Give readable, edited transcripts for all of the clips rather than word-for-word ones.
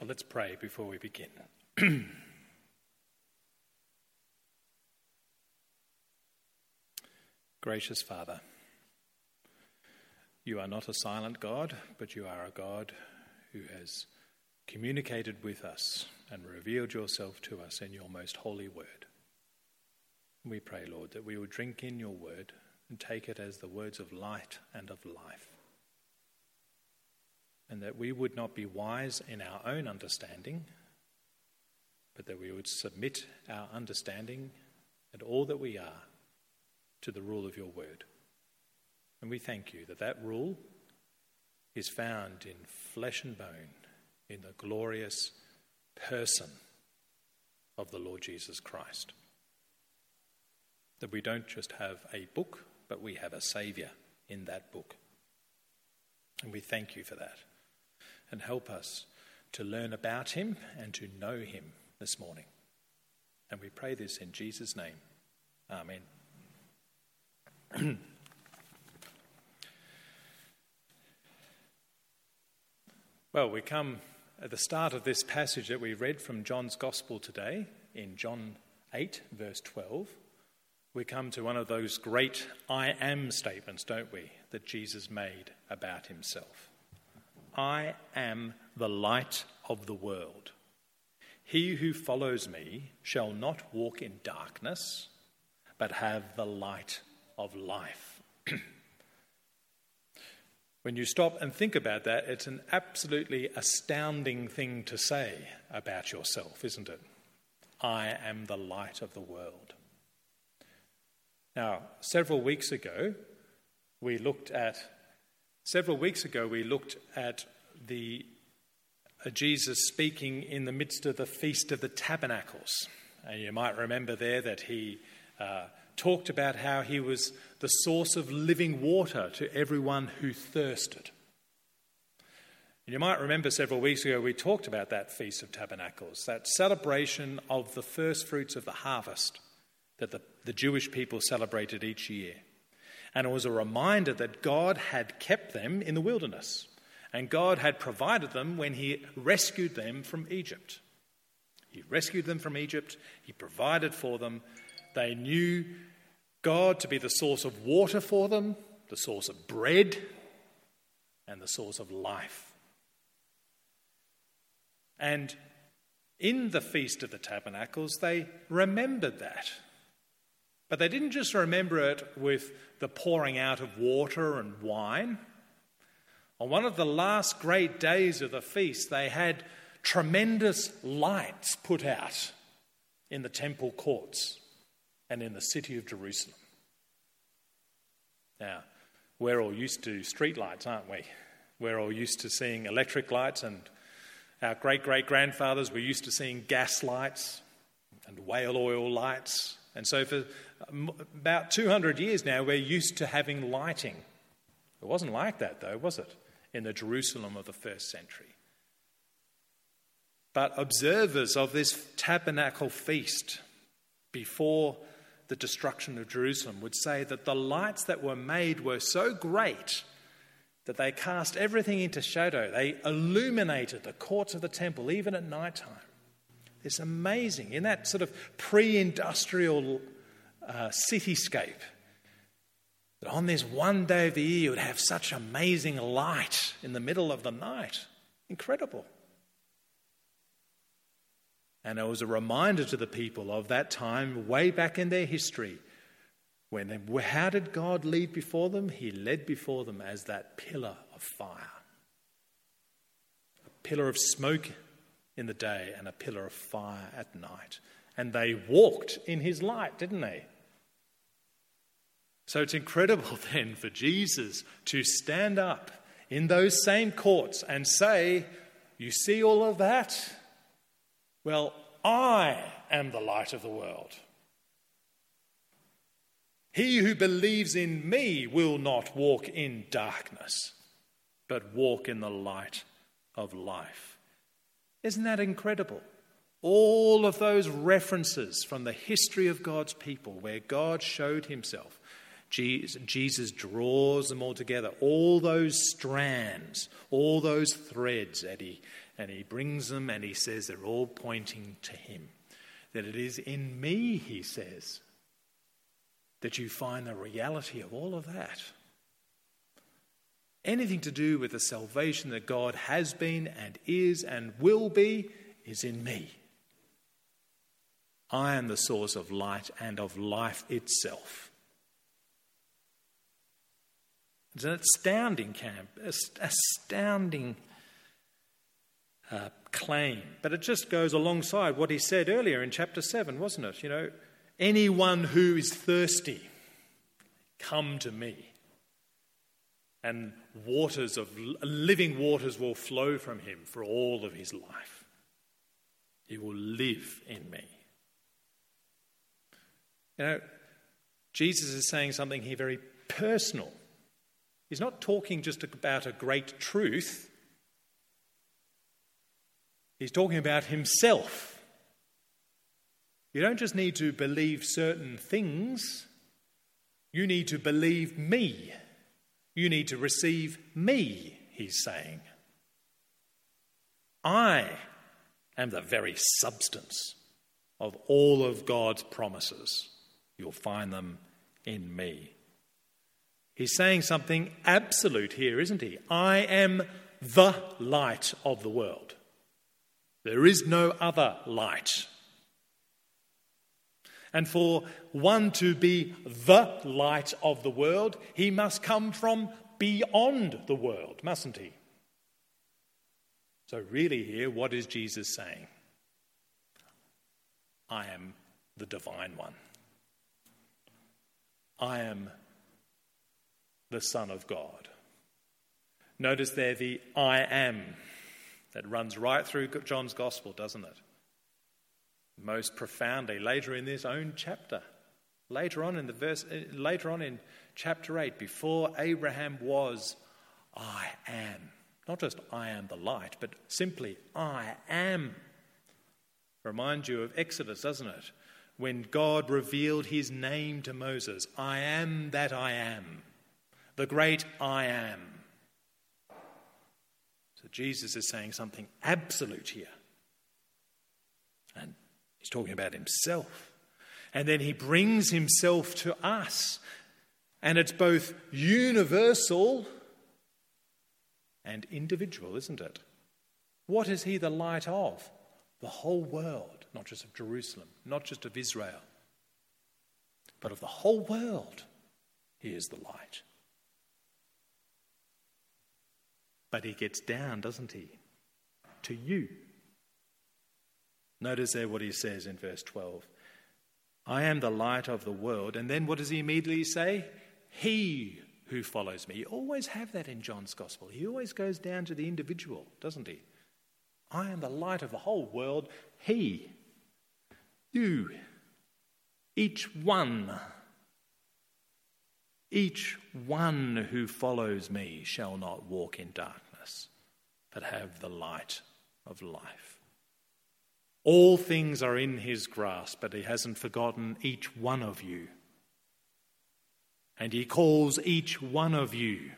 Well, let's pray before we begin. Gracious Father, you are not a silent God, but you are a God who has communicated with us and revealed yourself to us in your most holy word. We pray, Lord, that we would drink in your word and take it as the words of light and of life, and that we would not be wise in our own understanding, but that we would submit our understanding and all that we are to the rule of your word. And we thank you that that rule is found in flesh and bone, in the glorious person of the Lord Jesus Christ. That we don't just have a book, but we have a Saviour in that book. And we thank you for that. And help us to learn about him and to know him this morning. And we pray this in Jesus' name. Amen. Well, we come at the start of this passage that we read from John's Gospel today, in John 8, verse 12. We come to one of those great I am statements, don't we, that Jesus made about himself. I am the light of the world. He who follows me shall not walk in darkness, but have the light of life. When you stop and think about that, it's an absolutely astounding thing to say about yourself, isn't it? I am the light of the world. Now, several weeks ago, we looked at Jesus speaking in the midst of the Feast of the Tabernacles. And you might remember there that he talked about how he was the source of living water to everyone who thirsted. And you might remember several weeks ago we talked about that Feast of Tabernacles, that celebration of the first fruits of the harvest that the Jewish people celebrated each year. And it was a reminder that God had kept them in the wilderness, and God had provided them when he rescued them from Egypt. He rescued them from Egypt, he provided for them. They knew God to be the source of water for them, the source of bread, and the source of life. And in the Feast of the Tabernacles, they remembered that. But they didn't just remember it with the pouring out of water and wine. On one of the last great days of the feast, they had tremendous lights put out in the temple courts and in the city of Jerusalem. Now, we're all used to street lights, aren't we? We're all used to seeing electric lights, and our great-great-grandfathers were used to seeing gas lights and whale oil lights. And so for about 200 years now, we're used to having lighting. It wasn't like that, though, was it, in the Jerusalem of the first century? But observers of this tabernacle feast before the destruction of Jerusalem would say that the lights that were made were so great that they cast everything into shadow. They illuminated the courts of the temple, even at night time. It's amazing. In that sort of pre-industrial cityscape, that on this one day of the year you would have such amazing light in the middle of the night. Incredible. And it was a reminder to the people of that time, way back in their history, how did God lead before them? He led before them as that pillar of fire. A pillar of smoke in the day and a pillar of fire at night. And they walked in his light, didn't they? So it's incredible then for Jesus to stand up in those same courts and say, you see all of that? Well, I am the light of the world. He who believes in me will not walk in darkness, but walk in the light of life. Isn't that incredible? All of those references from the history of God's people where God showed himself. Jesus draws them all together. All those strands, all those threads that he And he brings them and he says they're all pointing to him. That it is in me, he says, that you find the reality of all of that. Anything to do with the salvation that God has been and is and will be is in me. I am the source of light and of life itself. It's an astounding claim. But it just goes alongside what he said earlier in chapter 7, wasn't it? You know, anyone who is thirsty, come to me. And living waters will flow from him for all of his life. He will live in me. You know, Jesus is saying something here very personal. He's not talking just about a great truth. He's talking about himself. You don't just need to believe certain things. You need to believe me. You need to receive me, he's saying. I am the very substance of all of God's promises. You'll find them in me. He's saying something absolute here, isn't he? I am the light of the world. There is no other light. And for one to be the light of the world, he must come from beyond the world, mustn't he? So really here, what is Jesus saying? I am the divine one. I am the Son of God. Notice there the I am that runs right through John's Gospel, doesn't it? Most profoundly later in this own chapter. Later on in chapter 8, before Abraham was, I am. Not just I am the light, but simply I am. Reminds you of Exodus, doesn't it? When God revealed his name to Moses, I am that I am. The great I am. So Jesus is saying something absolute here. And he's talking about himself. And then he brings himself to us. And it's both universal and individual, isn't it? What is he the light of? The whole world, not just of Jerusalem, not just of Israel, but of the whole world. He is the light. But he gets down, doesn't he? To you. Notice there what he says in verse 12. I am the light of the world. And then what does he immediately say? He who follows me. You always have that in John's Gospel. He always goes down to the individual, doesn't he? I am the light of the whole world. He, you, each one who follows me shall not walk in darkness, but have the light of life. All things are in his grasp, but he hasn't forgotten each one of you. And he calls each one of you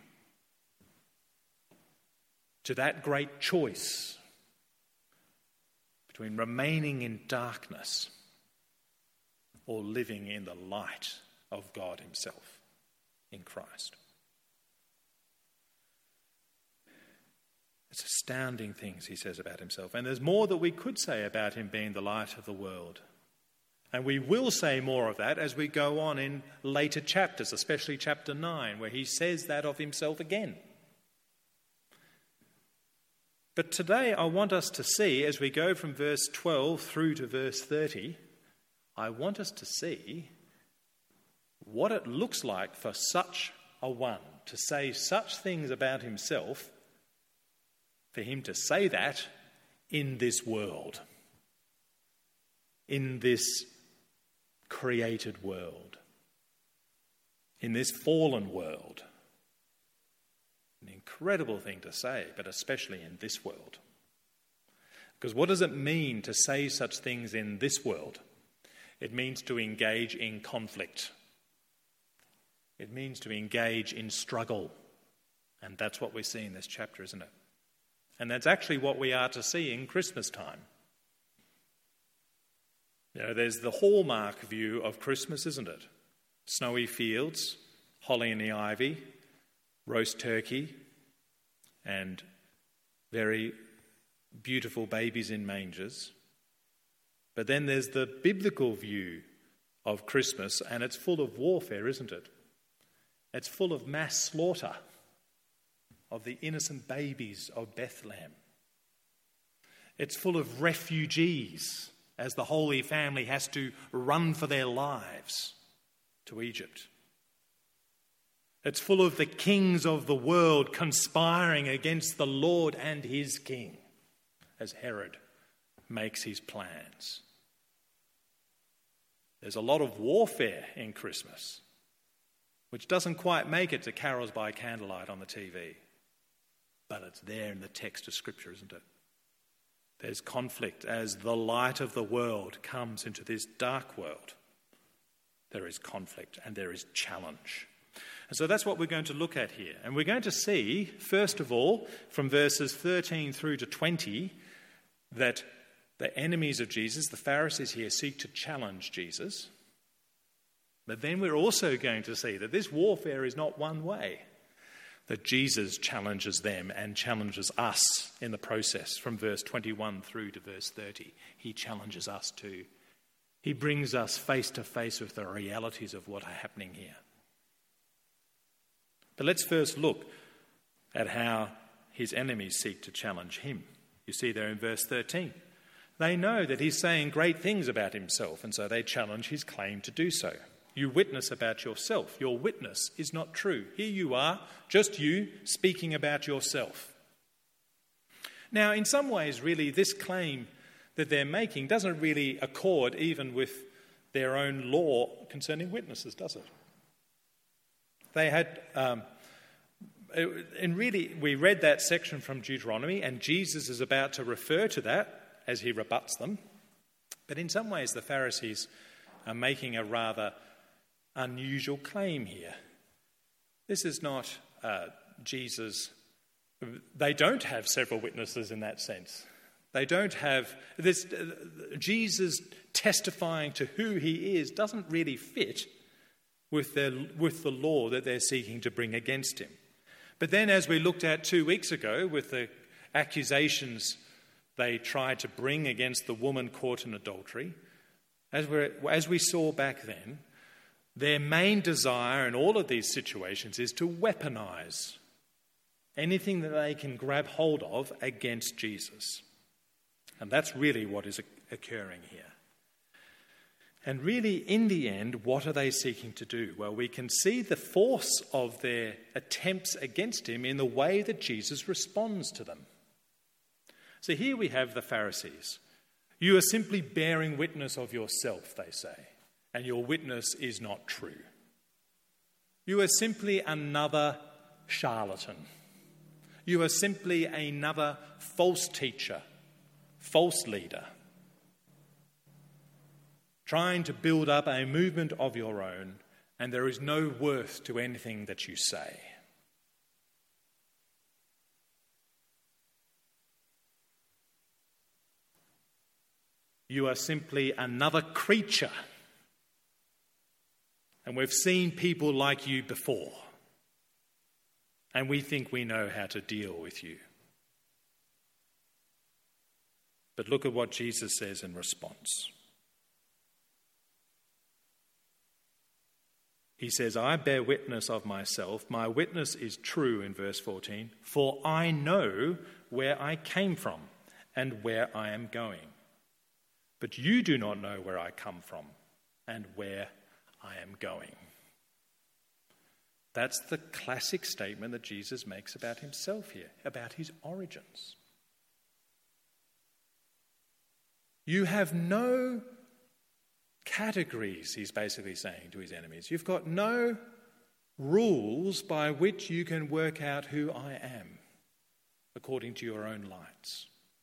to that great choice between remaining in darkness or living in the light of God himself in Christ. It's astounding things he says about himself. And there's more that we could say about him being the light of the world. And we will say more of that as we go on in later chapters, especially chapter 9, where he says that of himself again. But today I want us to see, as we go from verse 12 through to verse 30, I want us to see what it looks like for such a one to say such things about himself, for him to say that in this world, in this created world, in this fallen world. An incredible thing to say, but especially in this world. Because what does it mean to say such things in this world? It means to engage in conflict. It means to engage in struggle. And that's what we see in this chapter, isn't it? And that's actually what we are to see in Christmas time. You know, there's the hallmark view of Christmas, isn't it? Snowy fields, holly and the ivy, roast turkey, and very beautiful babies in mangers. But then there's the biblical view of Christmas, and it's full of warfare, isn't it? It's full of mass slaughter of the innocent babies of Bethlehem. It's full of refugees as the Holy Family has to run for their lives to Egypt. It's full of the kings of the world conspiring against the Lord and his king as Herod makes his plans. There's a lot of warfare in Christmas, which doesn't quite make it to carols by candlelight on the TV. But it's there in the text of Scripture, isn't it? There's conflict as the light of the world comes into this dark world. There is conflict and there is challenge. And so that's what we're going to look at here. And we're going to see, first of all, from verses 13 through to 20, that the enemies of Jesus, the Pharisees here, seek to challenge Jesus. But then we're also going to see that this warfare is not one way, that Jesus challenges them and challenges us in the process from verse 21 through to verse 30. He challenges us too. He brings us face to face with the realities of what are happening here. But let's first look at how his enemies seek to challenge him. You see there in verse 13. They know that he's saying great things about himself, and so they challenge his claim to do so. You witness about yourself. Your witness is not true. Here you are, just you, speaking about yourself. Now, in some ways, really, this claim that they're making doesn't really accord even with their own law concerning witnesses, does it? They had, and really, we read that section from Deuteronomy, and Jesus is about to refer to that as he rebuts them. But in some ways, the Pharisees are making a rather unusual claim here. This is not Jesus. They don't have several witnesses in that sense. They don't have this. Jesus testifying to who he is doesn't really fit with the law that they're seeking to bring against him. But then, as we looked at 2 weeks ago with the accusations they tried to bring against the woman caught in adultery, as we saw back then, their main desire in all of these situations is to weaponize anything that they can grab hold of against Jesus. And that's really what is occurring here. And really, in the end, what are they seeking to do? Well, we can see the force of their attempts against him in the way that Jesus responds to them. So here we have the Pharisees. You are simply bearing witness of yourself, they say, and your witness is not true. You are simply another charlatan. You are simply another false teacher, false leader, trying to build up a movement of your own, and there is no worth to anything that you say. You are simply another creature. And we've seen people like you before. And we think we know how to deal with you. But look at what Jesus says in response. He says, I bear witness of myself. My witness is true in verse 14. For I know where I came from and where I am going. But you do not know where I come from and where I am going. That's the classic statement that Jesus makes about himself here, about his origins. You have no categories, he's basically saying to his enemies. You've got no rules by which you can work out who I am according to your own lights.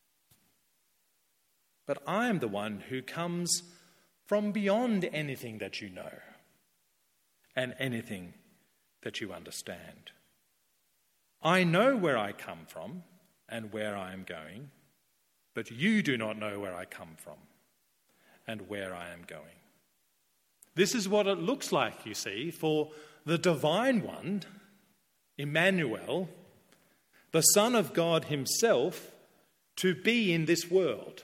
But I am the one who comes from beyond anything that you know and anything that you understand. I know where I come from and where I am going, but you do not know where I come from and where I am going. This is what it looks like, you see, for the Divine One, Emmanuel, the Son of God himself, to be in this world.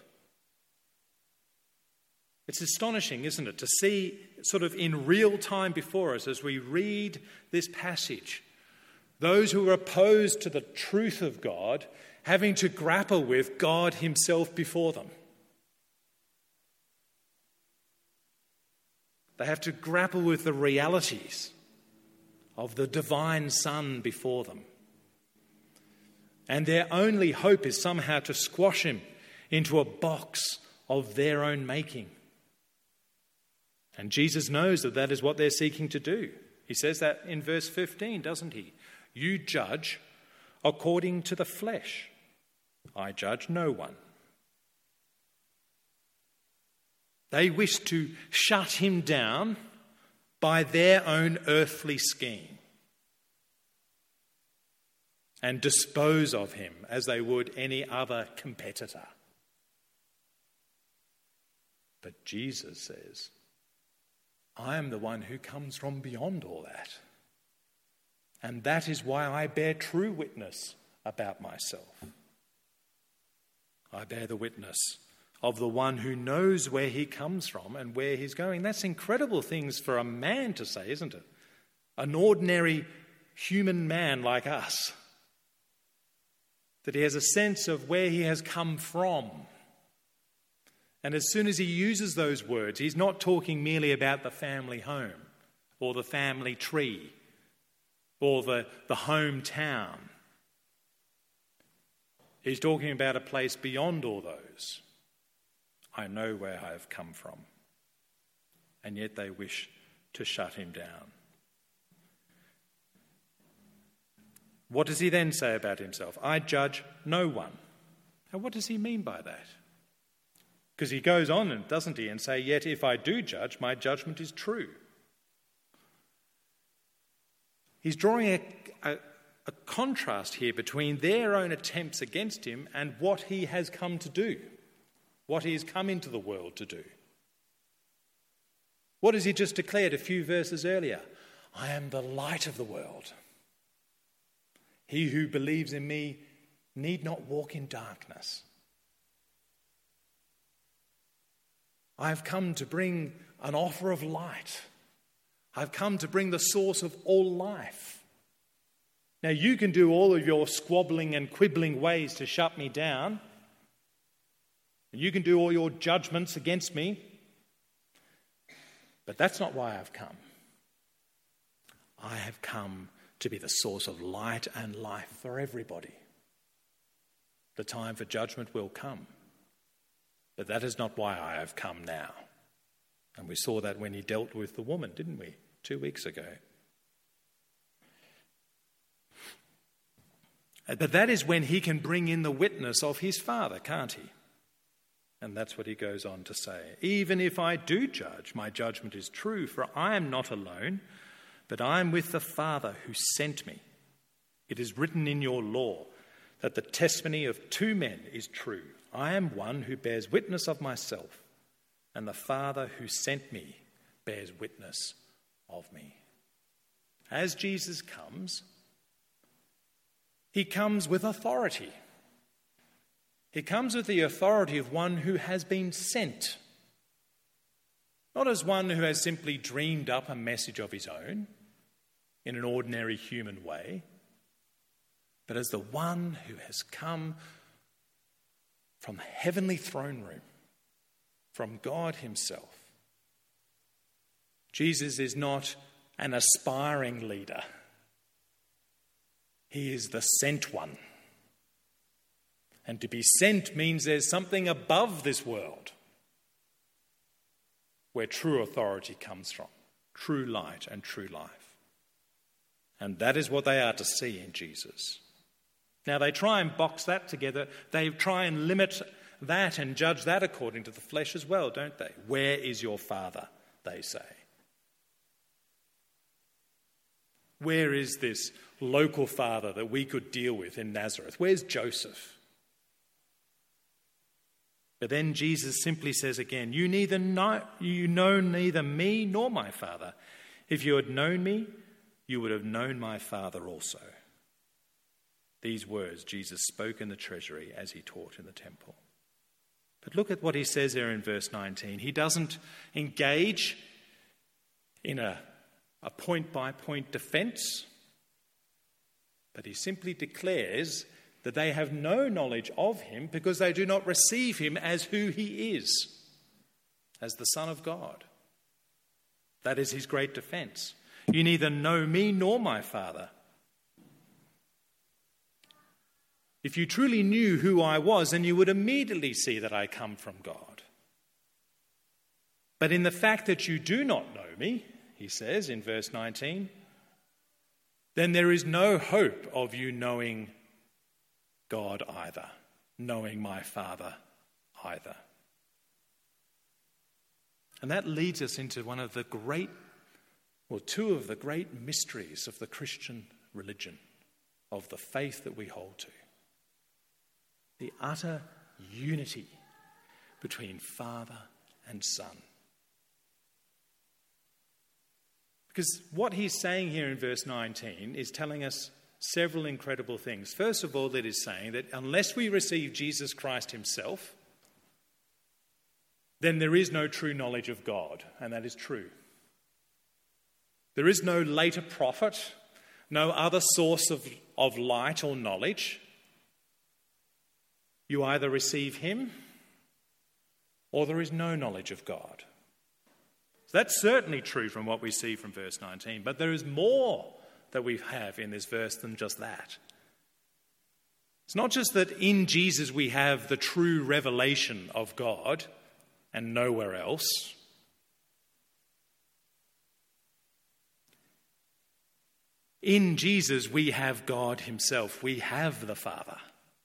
It's astonishing, isn't it, to see sort of in real time before us as we read this passage, those who are opposed to the truth of God having to grapple with God himself before them. They have to grapple with the realities of the divine Son before them. And their only hope is somehow to squash him into a box of their own making. And Jesus knows that that is what they're seeking to do. He says that in verse 15, doesn't he? You judge according to the flesh. I judge no one. They wish to shut him down by their own earthly scheme and dispose of him as they would any other competitor. But Jesus says, I am the one who comes from beyond all that. And that is why I bear true witness about myself. I bear the witness of the one who knows where he comes from and where he's going. That's incredible things for a man to say, isn't it? An ordinary human man like us. That he has a sense of where he has come from. And as soon as he uses those words, he's not talking merely about the family home or the family tree or the hometown. He's talking about a place beyond all those. I know where I have come from. And yet they wish to shut him down. What does he then say about himself? I judge no one. Now, what does he mean by that? Because he goes on, doesn't he, and say, yet if I do judge, my judgment is true. He's drawing a contrast here between their own attempts against him and what he has come to do, what he has come into the world to do. What has he just declared a few verses earlier? I am the light of the world. He who believes in me need not walk in darkness. I have come to bring an offer of light. I've come to bring the source of all life. Now you can do all of your squabbling and quibbling ways to shut me down. You can do all your judgments against me. But that's not why I've come. I have come to be the source of light and life for everybody. The time for judgment will come. But that is not why I have come now. And we saw that when he dealt with the woman, didn't we? 2 weeks ago. But that is when he can bring in the witness of his Father, can't he? And that's what he goes on to say. Even if I do judge, my judgment is true, for I am not alone, but I am with the Father who sent me. It is written in your law that the testimony of 2 men is true. I am one who bears witness of myself, and the Father who sent me bears witness of me. As Jesus comes, he comes with authority. He comes with the authority of one who has been sent. Not as one who has simply dreamed up a message of his own in an ordinary human way, but as the one who has come from the heavenly throne room, from God himself. Jesus is not an aspiring leader. He is the sent one. And to be sent means there's something above this world where true authority comes from, true light and true life. And that is what they are to see in Jesus. Now they try and box that together. They try and limit that and judge that according to the flesh as well, don't they? Where is your Father, they say. Where is this local father that we could deal with in Nazareth? Where's Joseph? But then Jesus simply says again, you know neither me nor my Father. If you had known me, you would have known my Father also. These words Jesus spoke in the treasury as he taught in the temple. But look at what he says there in verse 19. He doesn't engage in a point-by-point defence, but he simply declares that they have no knowledge of him because they do not receive him as who he is, as the Son of God. That is his great defence. You neither know me nor my Father. If you truly knew who I was, then you would immediately see that I come from God. But in the fact that you do not know me, he says in verse 19, then there is no hope of you knowing God either, knowing my Father either. And that leads us into two of the great mysteries of the Christian religion, of the faith that we hold to. The utter unity between Father and Son. Because what he's saying here in verse 19 is telling us several incredible things. First of all, it is saying that unless we receive Jesus Christ himself, then there is no true knowledge of God, and that is true. There is no later prophet, no other source of light or knowledge. You either receive him or there is no knowledge of God. So that's certainly true from what we see from verse 19, but there is more that we have in this verse than just that. It's not just that in Jesus we have the true revelation of God and nowhere else. In Jesus we have God himself. We have the Father.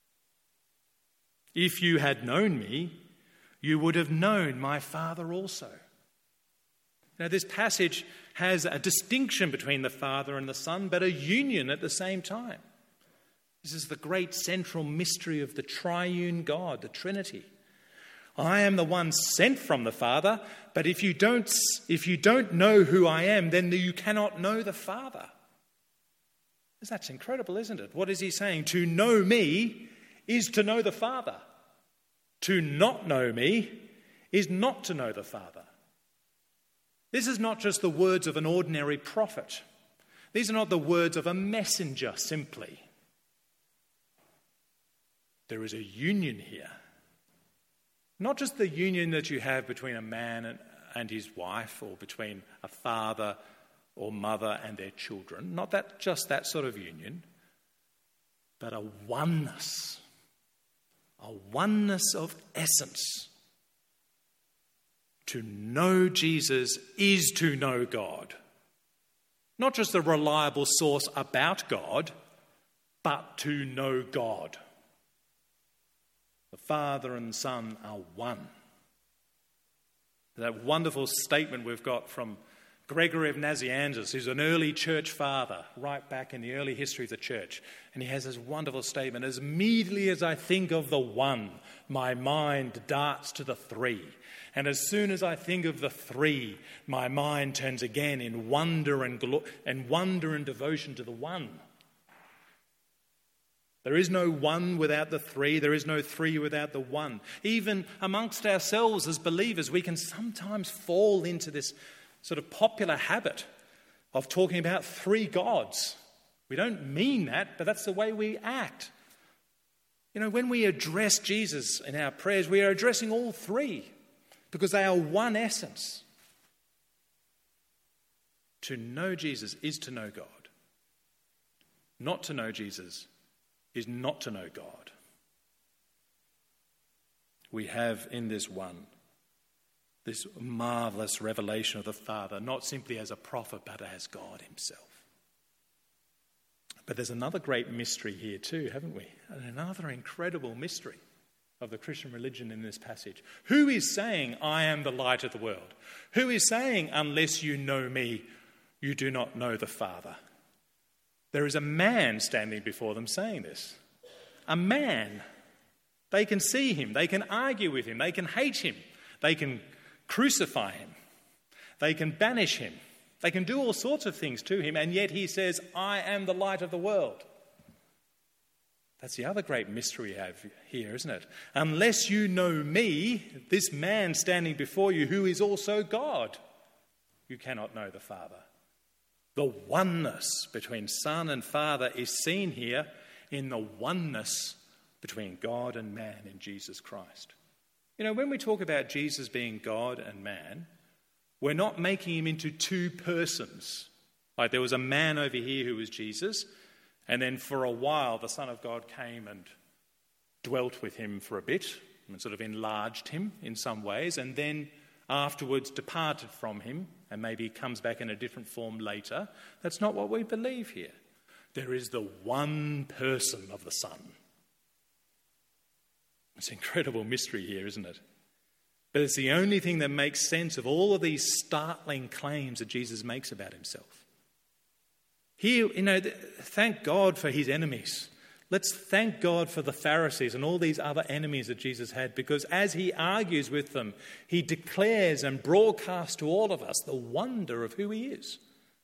If you had known me, you would have known my Father also. Now, this passage has a distinction between the Father and the Son, but a union at the same time. This is the great central mystery of the triune God, the Trinity. I am the one sent from the Father, but if you don't know who I am, then you cannot know the Father. That's incredible, isn't it? What is he saying? To know me is to know the Father. To not know me is not to know the Father. This is not just the words of an ordinary prophet. These are not the words of a messenger simply. There is a union here. Not just the union that you have between a man and his wife, or between a father or mother and their children. Not just that sort of union, but a oneness of essence. To know Jesus is to know God. Not just a reliable source about God, but to know God. The Father and Son are one. That wonderful statement we've got from Gregory of Nazianzus, who's an early church father, right back in the early history of the church. And he has this wonderful statement, as immediately as I think of the one, my mind darts to the three. And as soon as I think of the three, my mind turns again in wonder and devotion to the one. There is no one without the three. There is no three without the one. Even amongst ourselves as believers, we can sometimes fall into this sort of popular habit of talking about three gods. We don't mean that, but that's the way we act. You know, when we address Jesus in our prayers, we are addressing all three because they are one essence. To know Jesus is to know God. Not to know Jesus is not to know God. We have in this one this marvellous revelation of the Father, not simply as a prophet, but as God himself. But there's another great mystery here too, haven't we? And another incredible mystery of the Christian religion in this passage. Who is saying, I am the light of the world? Who is saying, unless you know me, you do not know the Father? There is a man standing before them saying this. A man. They can see him. They can argue with him. They can hate him. They can crucify him. They can banish him. They can do all sorts of things to him, and yet he says, I am the light of the world. That's the other great mystery we have here, isn't it? Unless you know me, this man standing before you, who is also God, you cannot know the Father. The oneness between Son and Father is seen here in the oneness between God and man in Jesus Christ. You know, when we talk about Jesus being God and man, we're not making him into two persons. Like there was a man over here who was Jesus, and then for a while the Son of God came and dwelt with him for a bit and sort of enlarged him in some ways, and then afterwards departed from him, and maybe he comes back in a different form later. That's not what we believe here. There is the one person of the Son. It's an incredible mystery here, isn't it? But it's the only thing that makes sense of all of these startling claims that Jesus makes about himself. Here, you know, thank God for his enemies. Let's thank God for the Pharisees and all these other enemies that Jesus had, because as he argues with them, he declares and broadcasts to all of us the wonder of who he is.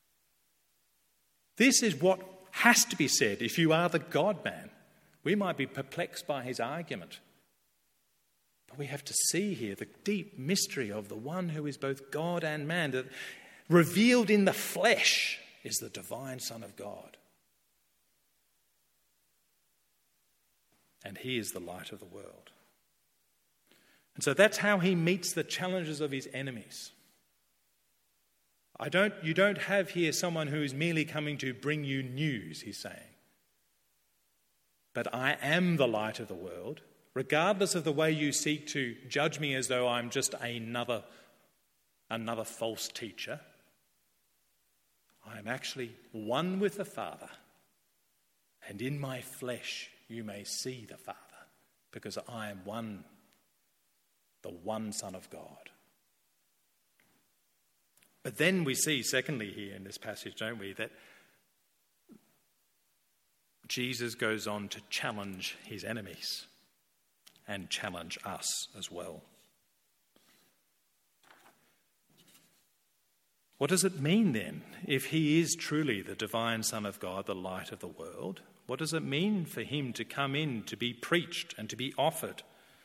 This is what has to be said if you are the God-man. We might be perplexed by his argument, but we have to see here the deep mystery of the one who is both God and man, that revealed in the flesh is the divine Son of God. And he is the light of the world. And so that's how he meets the challenges of his enemies. You don't have here someone who is merely coming to bring you news, he's saying. But I am the light of the world, regardless of the way you seek to judge me as though I'm just another false teacher. I am actually one with the Father, and in my flesh you may see the Father, because I am one, the one Son of God. But then we see, secondly, here in this passage, don't we, that Jesus goes on to challenge his enemies and challenge us as well. What does it mean then, if he is truly the divine Son of God, the light of the world? What does it mean for him to come in, to be preached and to be offered?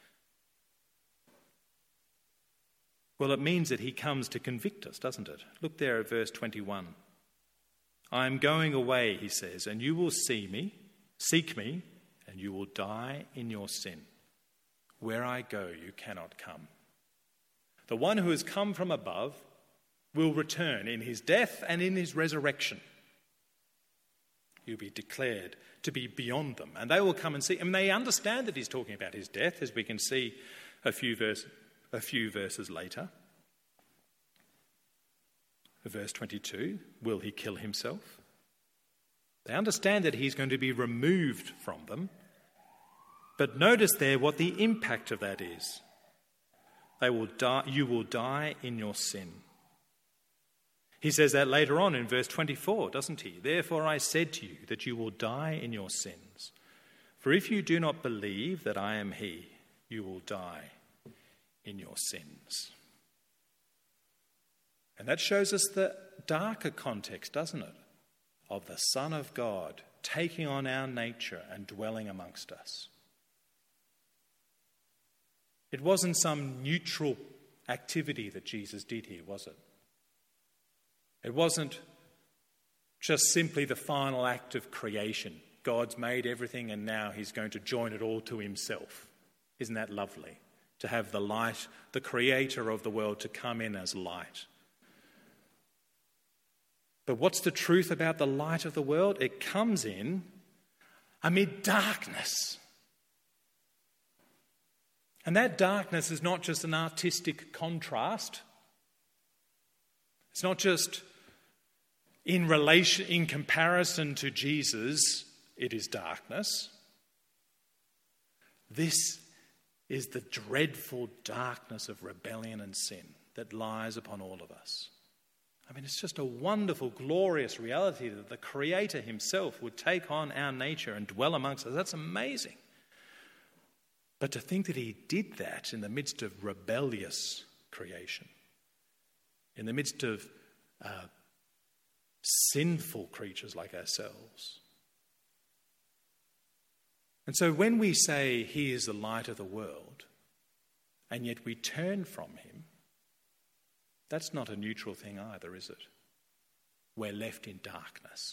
Well, it means that he comes to convict us, doesn't it? Look there at verse 21. I am going away, he says, and you will seek me, and you will die in your sin. Where I go, you cannot come. The one who has come from above will return in his death and in his resurrection. He'll be declared to be beyond them, and they will come and see. And they understand that he's talking about his death, as we can see a few verses later. Verse 22, will he kill himself? They understand that he's going to be removed from them. But notice there what the impact of that is. They will die. You will die in your sin. He says that later on in verse 24, doesn't he? Therefore I said to you that you will die in your sins. For if you do not believe that I am he, you will die in your sins. And that shows us the darker context, doesn't it? Of the Son of God taking on our nature and dwelling amongst us. It wasn't some neutral activity that Jesus did here, was it? It wasn't just simply the final act of creation. God's made everything and now he's going to join it all to himself. Isn't that lovely? To have the light, the creator of the world, to come in as light. But what's the truth about the light of the world? It comes in amid darkness. And that darkness is not just an artistic contrast. It's not just in comparison to Jesus, it is darkness. This is the dreadful darkness of rebellion and sin that lies upon all of us. I mean, it's just a wonderful, glorious reality that the Creator himself would take on our nature and dwell amongst us. That's amazing. But to think that he did that in the midst of rebellious creation, in the midst of sinful creatures like ourselves. And so when we say he is the light of the world, and yet we turn from him, that's not a neutral thing either, is it? We're left in darkness.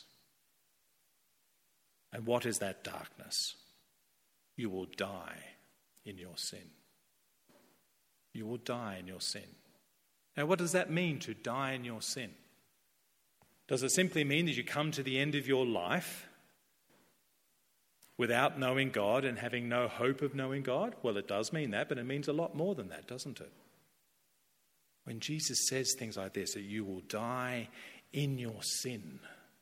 And what is that darkness? You will die in your sin. You will die in your sin. Now, what does that mean, to die in your sin? Does it simply mean that you come to the end of your life without knowing God and having no hope of knowing God? Well, it does mean that, but it means a lot more than that, doesn't it? When Jesus says things like this, that you will die in your sin,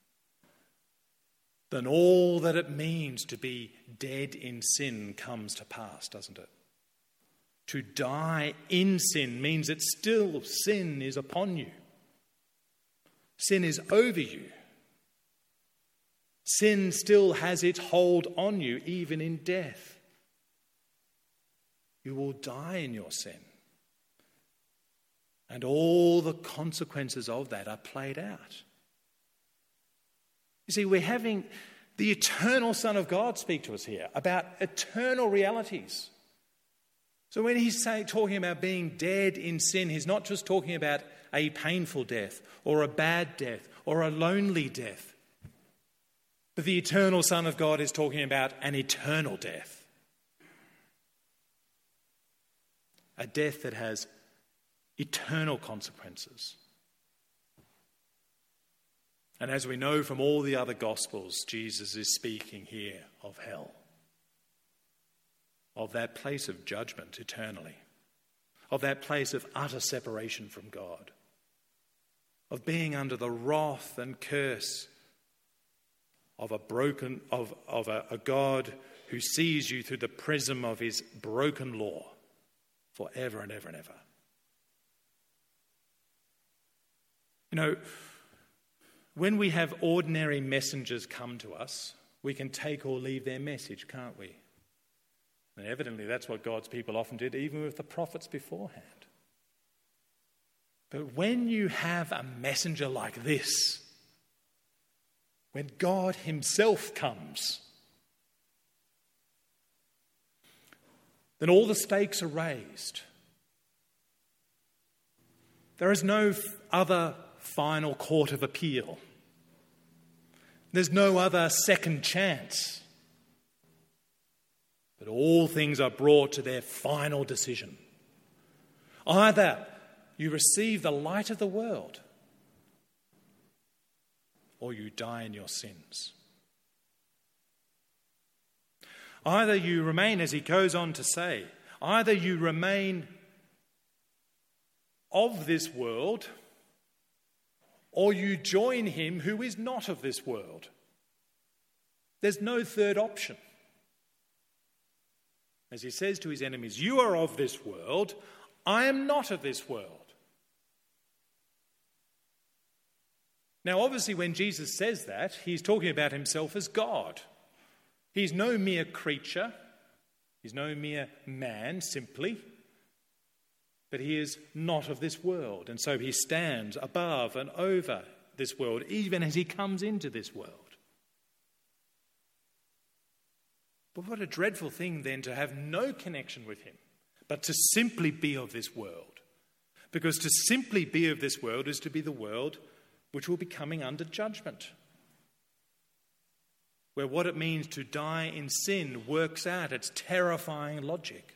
then all that it means to be dead in sin comes to pass, doesn't it? To die in sin means that still sin is upon you. Sin is over you. Sin still has its hold on you, even in death. You will die in your sin. And all the consequences of that are played out. You see, we're having the eternal Son of God speak to us here about eternal realities. So when he's talking about being dead in sin, he's not just talking about a painful death or a bad death or a lonely death. But the eternal Son of God is talking about an eternal death. A death that has eternal consequences. And as we know from all the other Gospels, Jesus is speaking here of hell, of that place of judgment eternally, of that place of utter separation from God, of being under the wrath and curse of a God who sees you through the prism of his broken law forever and ever and ever. You know, when we have ordinary messengers come to us, we can take or leave their message, can't we? And evidently that's what God's people often did, even with the prophets beforehand. But when you have a messenger like this, when God himself comes, then all the stakes are raised. There is no other final court of appeal. There's no other second chance. But all things are brought to their final decision. Either you receive the light of the world, or you die in your sins. Either you remain, as he goes on to say, either you remain of this world, or you join him who is not of this world. There's no third option. As he says to his enemies, you are of this world, I am not of this world. Now, obviously, when Jesus says that, he's talking about himself as God. He's no mere creature. He's no mere man, simply. But he is not of this world. And so he stands above and over this world, even as he comes into this world. But what a dreadful thing then to have no connection with him, but to simply be of this world. Because to simply be of this world is to be the world which will be coming under judgment, where what it means to die in sin works out its terrifying logic.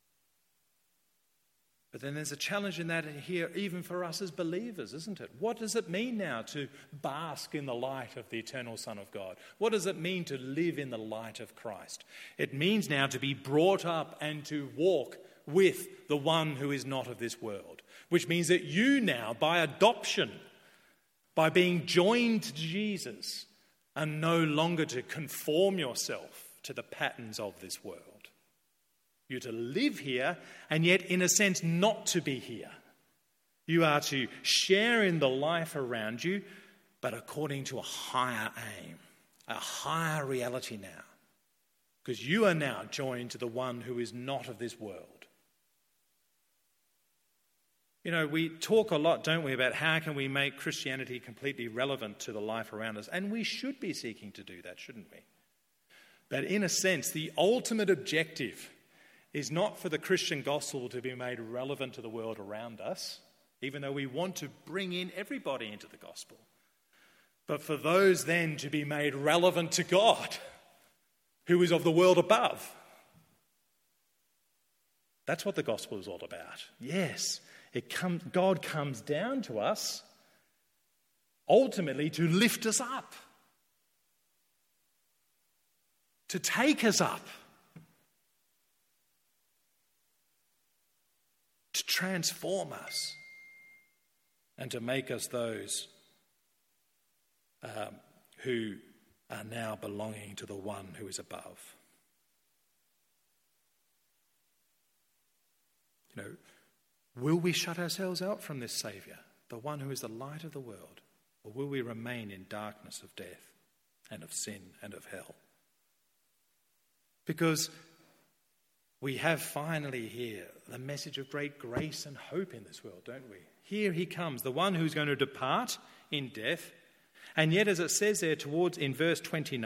But then there's a challenge in that here, even for us as believers, isn't it? What does it mean now to bask in the light of the eternal Son of God? What does it mean to live in the light of Christ? It means now to be brought up and to walk with the one who is not of this world, which means that you now, by adoption, by being joined to Jesus, are no longer to conform yourself to the patterns of this world. You're to live here and yet, in a sense, not to be here. You are to share in the life around you, but according to a higher aim, a higher reality now. Because you are now joined to the one who is not of this world. You know, we talk a lot, don't we, about how can we make Christianity completely relevant to the life around us. And we should be seeking to do that, shouldn't we? But in a sense, the ultimate objective is not for the Christian gospel to be made relevant to the world around us, even though we want to bring in everybody into the gospel, but for those then to be made relevant to God, who is of the world above. That's what the gospel is all about. Yes, God comes down to us ultimately to lift us up, to take us up, to transform us, and to make us those who are now belonging to the one who is above. You know, will we shut ourselves out from this Saviour, the one who is the light of the world, or will we remain in darkness of death and of sin and of hell? Because we have finally here the message of great grace and hope in this world, don't we? Here he comes, the one who's going to depart in death. And yet, as it says there in verse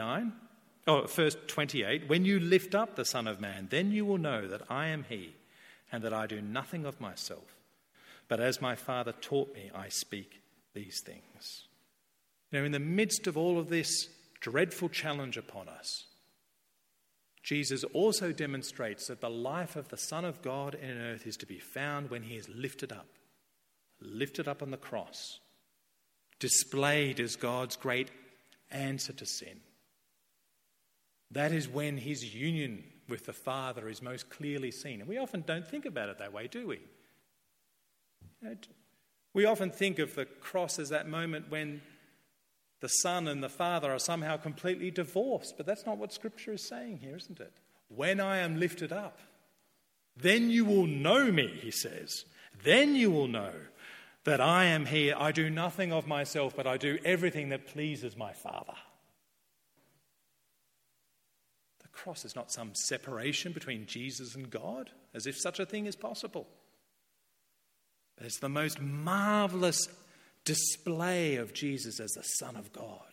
28, when you lift up the Son of Man, then you will know that I am he, and that I do nothing of myself. But as my Father taught me, I speak these things. You know, in the midst of all of this dreadful challenge upon us, Jesus also demonstrates that the life of the Son of God in earth is to be found when he is lifted up on the cross, displayed as God's great answer to sin. That is when his union with the Father is most clearly seen. And we often don't think about it that way, do we? We often think of the cross as that moment when the Son and the Father are somehow completely divorced. But that's not what Scripture is saying here, isn't it? When I am lifted up, then you will know me, he says. Then you will know that I am he. I do nothing of myself, but I do everything that pleases my Father. The cross is not some separation between Jesus and God, as if such a thing is possible. It's the most marvelous display of Jesus as the Son of God.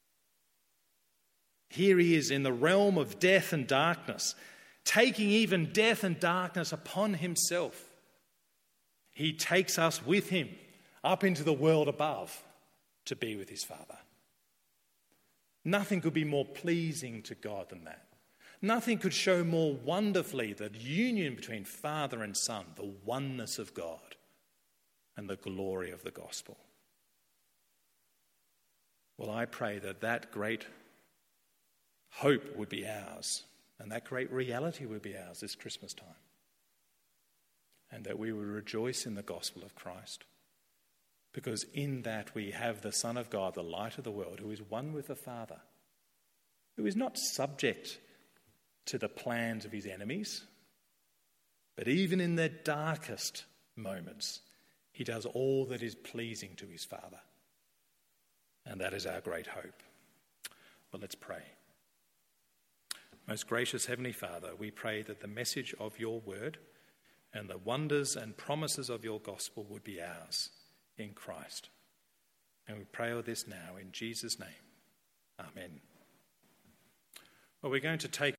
Here he is in the realm of death and darkness, taking even death and darkness upon himself. He takes us with him up into the world above to be with his Father. Nothing could be more pleasing to God than that. Nothing could show more wonderfully the union between Father and Son, the oneness of God and the glory of the gospel. Well, I pray that that great hope would be ours and that great reality would be ours this Christmas time. And that we would rejoice in the gospel of Christ, because in that we have the Son of God, the light of the world, who is one with the Father, who is not subject to the plans of his enemies, but even in their darkest moments, he does all that is pleasing to his Father. And that is our great hope. Well, let's pray. Most gracious Heavenly Father, we pray that the message of your word and the wonders and promises of your gospel would be ours in Christ. And we pray all this now in Jesus' name. Amen. Well, we're going to take